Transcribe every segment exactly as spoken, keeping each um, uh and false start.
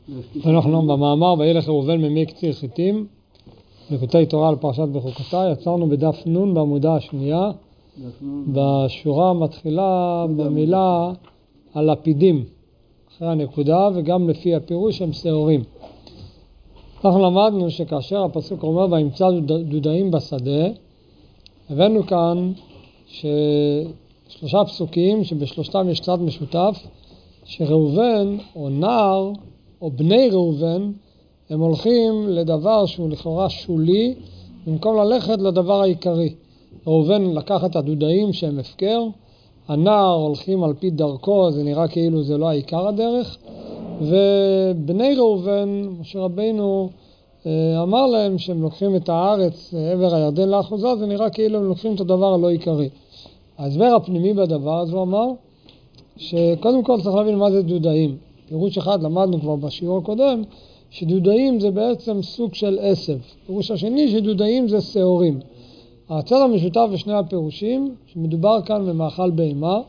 אנחנו במאמר וילך ראובן ממי קציר חיטים, לקוטי תורה על פרשת בחוקותיי, יצרנו בדף נון בעמודה השנייה, בשורה מתחילה במילה הלפידים, אחרי הנקודה וגם לפי הפירוש הם שעורים. אנחנו למדנו שכאשר הפסוק אומר וימצא דודאים בשדה, הבאנו כאן ששלושה פסוקים שבשלושתם יש צד משותף, שראובן או נער או בני ראובן הם הולכים לדבר שהוא לכאורה שולי במקום ללכת לדבר העיקרי. ראובן לקח את הדודאים שהם הפקר, הנער הולכים על פי דרכו, זה נראה כאילו זה לא העיקר הדרך, ובני ראובן, משה רבינו אמר להם שהם לוקחים את הארץ עבר הירדן לאחוזה, זה נראה כאילו הם לוקחים את הדבר הלא עיקרי. ההסבר הפנימי בדבר הזה הוא אמר שקודם כל צריך להבין מה זה דודאים. פירוש אחד למדנו כבר בשיעור הקודם, שדודאים זה בעצם סוג של עשב. פירוש השני שדודאים זה שעורים. הצד המשותף בשני הפירושים, שמדובר כאן במאכל בהמה,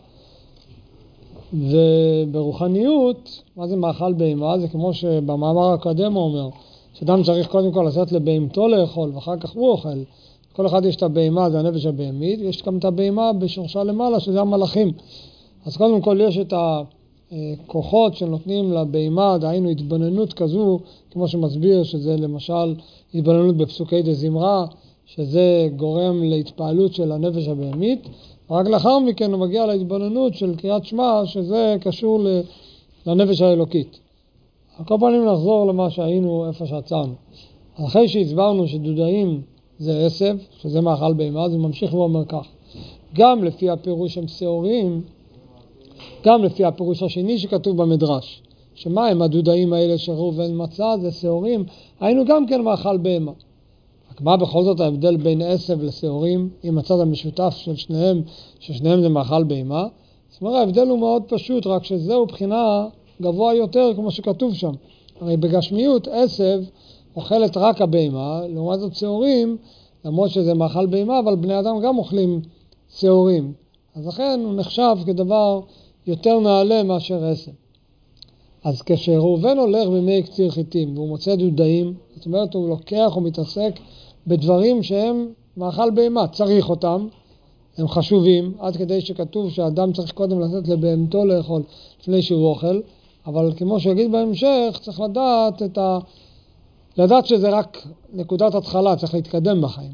וברוחניות, מה זה מאכל בהמה? זה כמו שבמאמר הקודם הוא אומר, שאדם צריך קודם כל לצאת לבהמתו לאכול, ואחר כך הוא אוכל. כל אחד יש את הבהמה, זה הנפש הבהמית, ויש גם את הבהמה בשורשה למעלה, שזה המלאכים. אז קודם כל יש את הכוחות שנותנים לבהמה, דהיינו התבוננות כזו, כמו שמסביר שזה למשל התבוננות בפסוקי דזמרה, שזה גורם להתפעלות של הנפש הבהמית, רק לאחר מכן הוא מגיע להתבוננות של קריאת שמע, שזה קשור לנפש האלוקית. על כל פנים נחזור למה שהיינו איפה שעצרנו. אחרי שהסברנו שדודאים זה עשב, שזה מאכל בהמה, אז הוא ממשיך ואומר כך. גם לפי הפירוש הם שעורים, גם לפי הפירוש השני שכתוב במדרש, שמה הם הדודאים האלה שראובן מצא, זה שעורים, היינו גם כן מאכל בהמה. רק מה בכל זאת ההבדל בין עשב לשעורים, עם הצד המשותף של שניהם, ששניהם זה מאכל בהמה? זאת אומרת, ההבדל הוא מאוד פשוט, רק שזהו בחינה גבוה יותר כמו שכתוב שם. הרי בגשמיות עשב אוכלת רק הבהמה, לעומת זאת שעורים, למרות שזה מאכל בהמה, אבל בני אדם גם אוכלים שעורים. אז לכן הוא נחשב כדבר יותר נעלה מאשר עשב. אז כשראובן הולך במי קציר חיטים והוא מוצא דודאים, זאת אומרת הוא לוקח ומתעסק בדברים שהם מאכל בהמה, צריך אותם, הם חשובים, עד כדי שכתוב שהאדם צריך קודם לתת לבהמתו לאכול לפני שהוא אוכל, אבל כמו שיגיד בהמשך, צריך לדעת את ה... לדעת שזה רק נקודת התחלה, צריך להתקדם בחיים.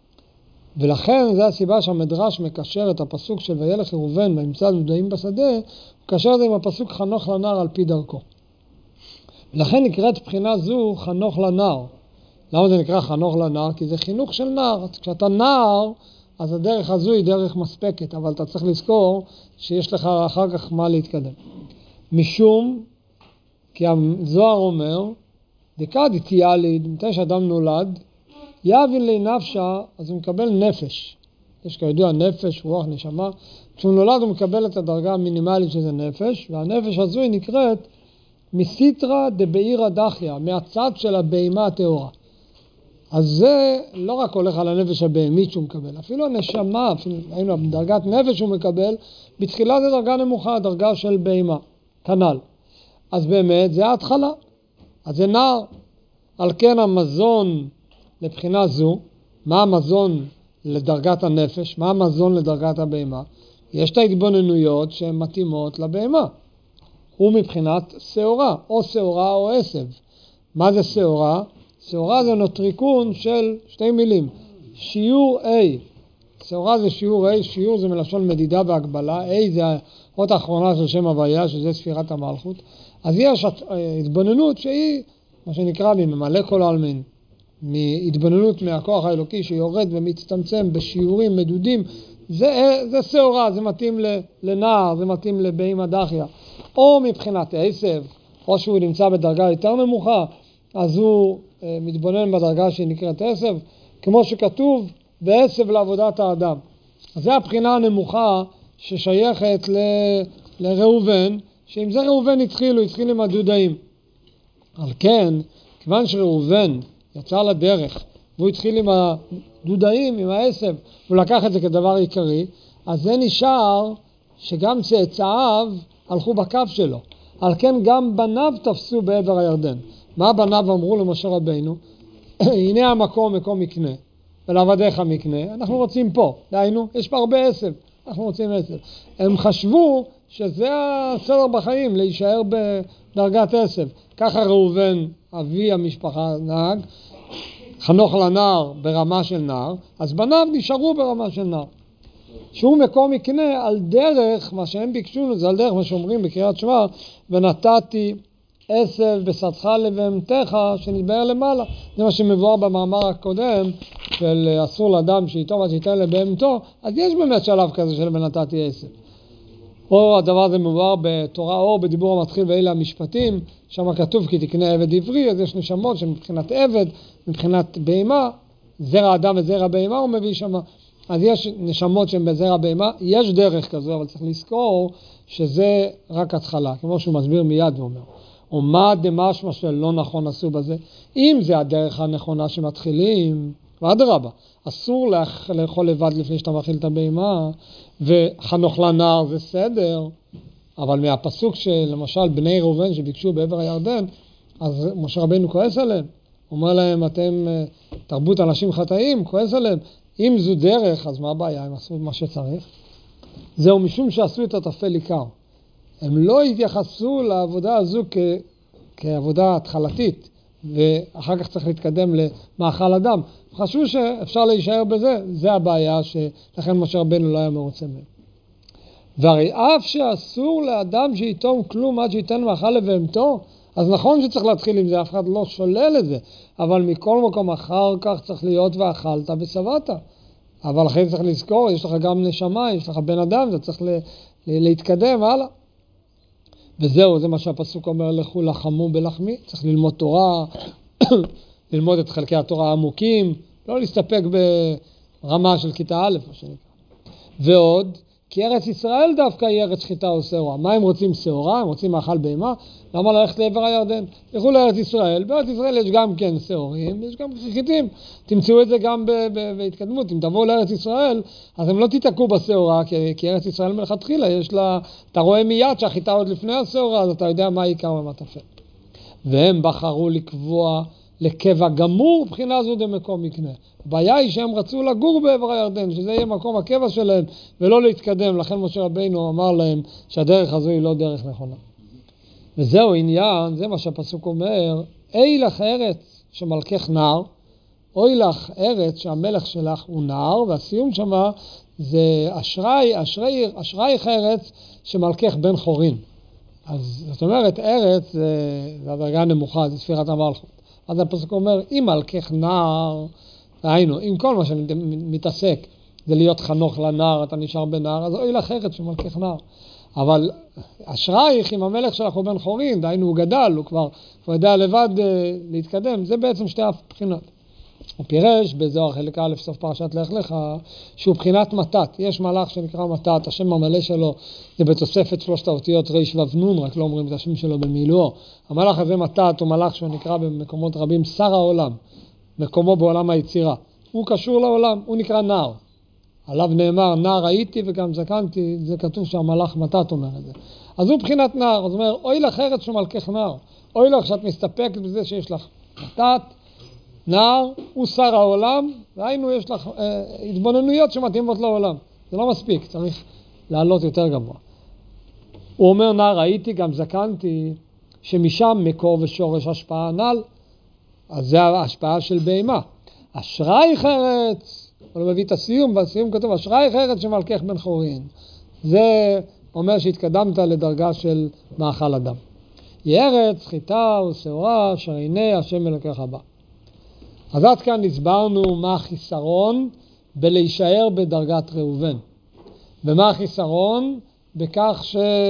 ולכן זו הסיבה שהמדרש מקשר את הפסוק של וילך ראובן וימצא דודאים בשדה, הוא מקשר את זה עם הפסוק חנוך לנער על פי דרכו. ולכן נקראת בחינה זו חנוך לנער. למה זה נקרא חנוך לנער? כי זה חינוך של נער. כשאתה נער, אז הדרך הזו היא דרך מספקת, אבל אתה צריך לזכור שיש לך אחר כך מה להתקדם. משום, כי הזוהר אומר, דקה דתיאליד, מתי שאדם נולד, יבין לי נפשה, אז הוא מקבל נפש. יש כידוע נפש, רוח, נשמה. כשהוא נולד הוא מקבל את הדרגה המינימלית שזה נפש, והנפש הזו היא נקראת מסיטרא דבעירא דחיא, מהצד של הבהמה הטהורה. אז זה לא רק הולך על הנפש הבהמית שהוא מקבל, אפילו הנשמה, אפילו דרגת נפש שהוא מקבל, בתחילה זה דרגה נמוכה, דרגה של בהמה, כנ"ל. אז באמת זה ההתחלה, אז זה נער. על כן המזון לבחינה זו, מה המזון לדרגת הנפש, מה המזון לדרגת הבהמה? יש את ההתבוננויות שהן מתאימות לבהמה. הוא מבחינת שעורה, או שעורה או עשב. מה זה שעורה? שעורה זה נוטריקון של שתי מילים. שיעור A. שעורה זה שיעור A, שיעור זה מלשון מדידה והגבלה. A זה האות האחרונה של שם הוויה, שזה ספירת המלכות. אז יש התבוננות שהיא, מה שנקרא, ממלא כל העלמין. מהתבוננות מהכוח האלוקי שיורד ומצטמצם בשיעורים מדודים, זה, זה שעורה, זה מתאים לנער, זה מתאים לבהמה דחיא. או מבחינת עשב, או שהוא נמצא בדרגה יותר נמוכה, אז הוא אה, מתבונן בדרגה שהיא נקראת עשב, כמו שכתוב, בעשב לעבודת האדם. אז זה הבחינה הנמוכה ששייכת ל, לראובן, שעם זה ראובן התחיל, הוא התחיל עם הדודאים. על כן, כיוון שראובן יצא לדרך, והוא התחיל עם הדודאים, עם העשב, הוא לקח את זה כדבר עיקרי, אז זה נשאר שגם צאצאיו הלכו בקו שלו. על כן גם בניו תפסו בעבר הירדן. מה בניו אמרו למשה רבינו? הנה המקום, מקום מקנה, ולעבדיך מקנה, אנחנו רוצים פה, דהיינו, יש פה הרבה עשב, אנחנו רוצים עשב. הם חשבו שזה הסדר בחיים, להישאר בדרגת עשב. ככה ראובן, אבי המשפחה, נהג, חנוך לנער ברמה של נער, אז בניו נשארו ברמה של נער. שהוא מקום מקנה על דרך, מה שהם ביקשו, זה על דרך מה שאומרים בקריאת שמע, ונתתי עשב בשדך לבהמתך שנתבהר למעלה. זה מה שמבואר במאמר הקודם של אסור לאדם שאיתו מה שייתן לבהמתו, אז יש באמת שלב כזה של ונתתי עשב. או הדבר הזה מבואר בתורה אור בדיבור המתחיל ואלה המשפטים, שם כתוב כי תקנה עבד עברי, אז יש נשמות שמבחינת עבד, מבחינת בהמה, זרע אדם וזרע בהמה הוא מביא שם. אז יש נשמות שהן בזרע בהמה, יש דרך כזו, אבל צריך לזכור שזה רק התחלה, כמו שהוא מסביר מיד ואומר. ומה דמשמע שלא נכון עשו בזה? אם זה הדרך הנכונה שמתחילים, ואדרבה, אסור לאכול לבד לפני שאתה מאכיל את הבהמה, וחנוך לנער זה סדר, אבל מהפסוק שלמשל בני ראובן שביקשו בעבר הירדן, אז משה רבינו כועס עליהם, אומר להם אתם תרבות אנשים חטאים, כועס עליהם, אם זו דרך אז מה הבעיה, הם עשו מה שצריך? זהו משום שעשו את התפל עיקר. הם לא התייחסו לעבודה הזו כ... כעבודה התחלתית, ואחר כך צריך להתקדם למאכל אדם. חשבו שאפשר להישאר בזה, זה הבעיה שלכן משה רבינו לא היה מרוצה מהם. והרי אף שאסור לאדם שיתום כלום עד שייתן מאכל לבהמתו, אז נכון שצריך להתחיל עם זה, אף אחד לא שולל את זה, אבל מכל מקום אחר כך צריך להיות ואכלת ושבעת. אבל אחרי צריך לזכור, יש לך גם נשמה, יש לך בן אדם, אתה צריך ל- ל- להתקדם הלאה. וזהו, זה מה שהפסוק אומר, לכו לחמו בלחמי, צריך ללמוד תורה, ללמוד את חלקי התורה העמוקים, לא להסתפק ברמה של כיתה א', מה שנקרא. ועוד, כי ארץ ישראל דווקא היא ארץ שחיטה או שעורה. מה הם רוצים שעורה? הם רוצים מאכל בהמה? למה ללכת לעבר הירדן? לכו לארץ ישראל, בארץ ישראל יש גם כן שעורים, יש גם חיטים. תמצאו את זה גם בהתקדמות. אם תבואו לארץ ישראל, אז הם לא תתעקו בשעורה, כי, כי ארץ ישראל מלכתחילה יש לה, אתה רואה מיד שהחיטה עוד לפני השעורה, אז אתה יודע מה העיקר ומה טפל. והם בחרו לקבוע לקבע גמור, בחינה זו דמקום מקנה. הבעיה היא שהם רצו לגור בעבר הירדן, שזה יהיה מקום הקבע שלהם, ולא להתקדם. לכן משה רבינו אמר להם שהדרך הזו היא לא דרך נכונה. וזהו עניין, זה מה שהפסוק אומר, אי לך ארץ שמלכך נער, אוי לך ארץ שהמלך שלך הוא נער, והסיום שמה זה אשרי, אשרי, אשרייך ארץ שמלכך בן חורין. אז זאת אומרת, ארץ זה, זה הדרגה נמוכה, זה ספירת המלכות. אז הפסוק אומר, אם מלכך נער, היינו, אם כל מה שמתעסק זה להיות חנוך לנער, אתה נשאר בנער, אז אוי לך ארץ שמלכך נער. אבל אשרייך אם המלך שלך הוא בן חורין, דהיינו הוא גדל, הוא כבר הוא יודע לבד uh, להתקדם, זה בעצם שתי הבחינות. הוא פירש בזוהר חלק א' סוף פרשת לך לך, שהוא בחינת מתת. יש מלאך שנקרא מתת, השם המלא שלו זה בתוספת שלושת האותיות ריש ונון, רק לא אומרים את השם שלו במילואו. המלאך הזה מתת הוא מלאך שהוא נקרא במקומות רבים שר העולם, מקומו בעולם היצירה. הוא קשור לעולם, הוא נקרא נער. עליו נאמר, נער הייתי וגם זקנתי, זה כתוב שהמלאך מתת אומר את זה. אז הוא בחינת נער, זאת אומרת, אוי לך ארץ שמלכך נער. אוי לך שאת מסתפקת בזה שיש לך מתת, נער, הוא שר העולם, והיינו יש לך אה, התבוננויות שמתאימות לעולם. זה לא מספיק, צריך לעלות יותר גבוה. הוא אומר, נער הייתי, גם זקנתי, שמשם מקור ושורש השפעה נעל, אז זה ההשפעה של בהמה. אשרייך ארץ, הוא מביא את הסיום, בסיום כתוב, אשרייך ארץ שמלכך בן חורין. זה אומר שהתקדמת לדרגה של מאכל אדם. היא ארץ, חיטה ושעורה, שריני השם אלוקיך הבא. אז עד כאן הסברנו מה החיסרון בלהישאר בדרגת ראובן. ומה החיסרון בכך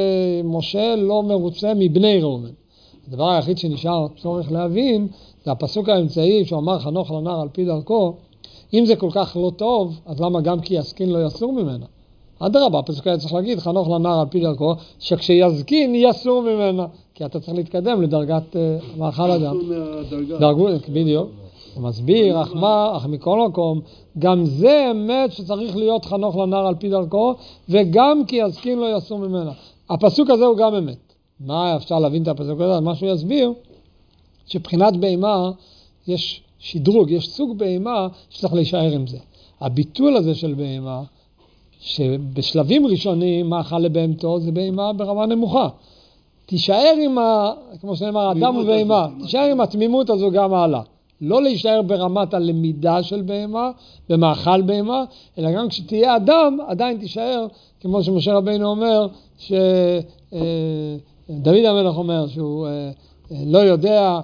שמשה לא מרוצה מבני ראובן. הדבר היחיד שנשאר צורך להבין, זה הפסוק האמצעי שאמר חנוך לנער על פי דרכו. אם זה כל כך לא טוב, אז למה גם כי יזקין לא יסור ממנה? אדרבה, הפסוק היה צריך להגיד חנוך לנער על פי דרכו, שכשיזקין יסור ממנה, כי אתה צריך להתקדם לדרגת uh, מאכל אדם. דרגו, בדיוק. הוא מסביר, אך מה, אך מכל מקום, גם זה אמת שצריך להיות חנוך לנער על פי דרכו, וגם כי יזקין לא יסור ממנה. הפסוק הזה הוא גם אמת. מה אפשר להבין את הפסוק הזה? מה שהוא יסביר, שבחינת בהמה יש שדרוג, יש סוג בהמה שצריך להישאר עם זה. הביטול הזה של בהמה, שבשלבים ראשונים מאכל לבהמתו, זה בהמה ברמה נמוכה. תישאר עם, ה, כמו שנאמר, אדם ובהמה, תישאר עם התמימות הזו גם הלאה. לא להישאר ברמת הלמידה של בהמה, במאכל בהמה, אלא גם כשתהיה אדם, עדיין תישאר, כמו שמשה רבינו אומר, שדוד המלך אומר, שהוא לא יודע,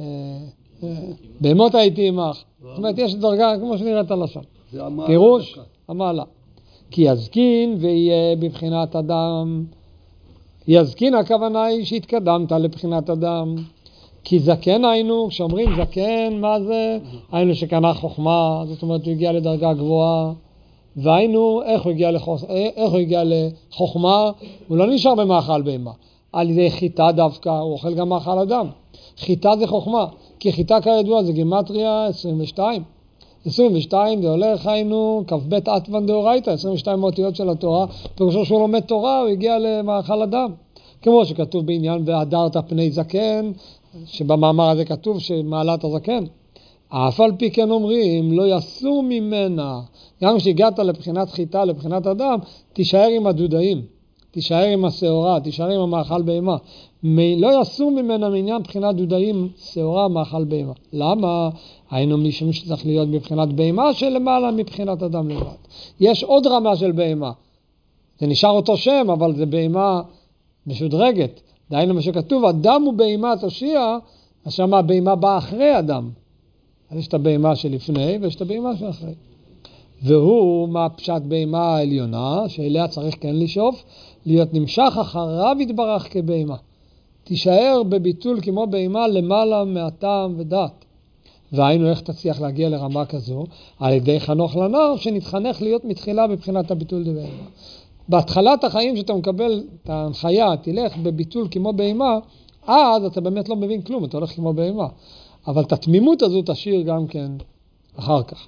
בהמות הייתי עמך. זאת אומרת, יש דרגה, כמו שנראית הלשון. פירוש, המעלה. כי יזקין ויהיה בבחינת אדם. יזקין הכוונה היא שהתקדמת לבחינת אדם. כי זקן היינו, כשאומרים זקן, מה זה? היינו שקנה חוכמה, זאת אומרת, הוא הגיע לדרגה גבוהה. והיינו, איך הוא הגיע, לחוכ... איך הוא הגיע לחוכמה? הוא לא נשאר במאכל בהמה. על ידי חיטה דווקא, הוא אוכל גם מאכל אדם. חיטה זה חוכמה, כי חיטה כידוע זה גימטריה עשרים ושתיים. עשרים ושתיים זה הולך, היינו, כ"ב עטוון דאורייתא, עשרים ושתיים מאותיות של התורה, פירושו שהוא לומד תורה, הוא הגיע למאכל אדם. כמו שכתוב בעניין והדרת פני זקן, שבמאמר הזה כתוב שמעלת הזקן. אף על פי כן אומרים, לא יסור ממנה, גם כשהגעת לבחינת חיטה, לבחינת אדם, תישאר עם הדודאים, תישאר עם השעורה, תישאר עם המאכל בהמה. לא יסור ממנה מעניין בחינת דודאים, שעורה, מאכל בהמה. למה? היינו משום שצריך להיות בבחינת בהמה שלמעלה מבחינת אדם לבד. יש עוד רמה של בהמה. זה נשאר אותו שם, אבל זה בהמה משודרגת. דהיינו מה שכתוב, אדם הוא בהמה תושיע, אז שמה הבהמה באה אחרי אדם. אז יש את הבהמה שלפני ויש את הבהמה שאחרי. והוא מה פשט בהמה העליונה, שאליה צריך כן לשאוף, להיות נמשך אחריו יתברך כבהמה. תישאר בביטול כמו בהמה למעלה מהטעם ודעת. והיינו איך תצליח להגיע לרמה כזו, על ידי חנוך לנער, שנתחנך להיות מתחילה בבחינת הביטול דבהמה. בהתחלת החיים שאתה מקבל את ההנחיה, תלך בביטול כמו בהמה, אז אתה באמת לא מבין כלום, אתה הולך כמו בהמה. אבל את התמימות הזו תשאיר גם כן אחר כך.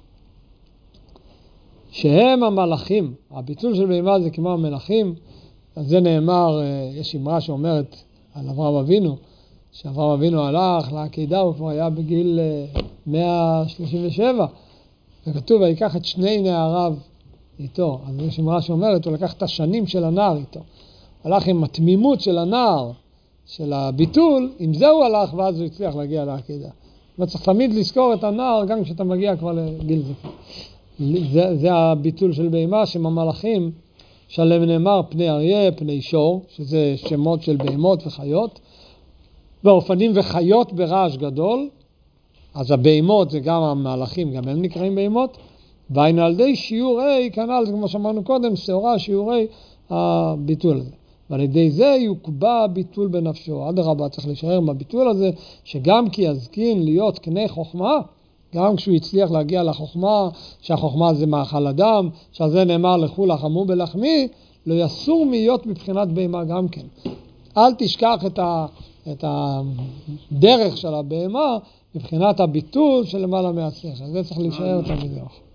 שהם המלאכים, הביטול של בהמה זה כמו המלאכים, אז זה נאמר, יש אמרה שאומרת על אברהם אבינו, שאברהם אבינו הלך לעקידה, הוא כבר היה בגיל מאה שלושים ושבע, וכתוב, ויקח את שני נעריו איתו. אז יש אמרה שאומרת, הוא לקח את השנים של הנער איתו. הלך עם התמימות של הנער, של הביטול, עם זה הוא הלך, ואז הוא הצליח להגיע לעקידה. וצריך תמיד לזכור את הנער, גם כשאתה מגיע כבר לגיל זקן. זה, זה הביטול של בהמה, שממלאכים, שלם נאמר פני אריה, פני שור, שזה שמות של בהמות וחיות, ואופנים וחיות ברעש גדול, אז הבהמות זה גם המלאכים, גם הם נקראים בהמות, והיינו על ידי שיעורי, כנ"ל, כמו שאמרנו קודם, שעורה, שיעורי הביטול הזה. ועל ידי זה יוקבע הביטול בנפשו. עד הרבה צריך להישאר מהביטול הזה, שגם כי יזקין להיות קנה חוכמה, גם כשהוא הצליח להגיע לחוכמה, שהחוכמה זה מאכל אדם, שעל זה נאמר לכו לחמו בלחמי, לא יסור להיות מבחינת בהמה גם כן. אל תשכח את, ה, את הדרך של הבהמה, מבחינת הביטול של למעלה מהשכל. זה צריך להישאר אותם בדרך.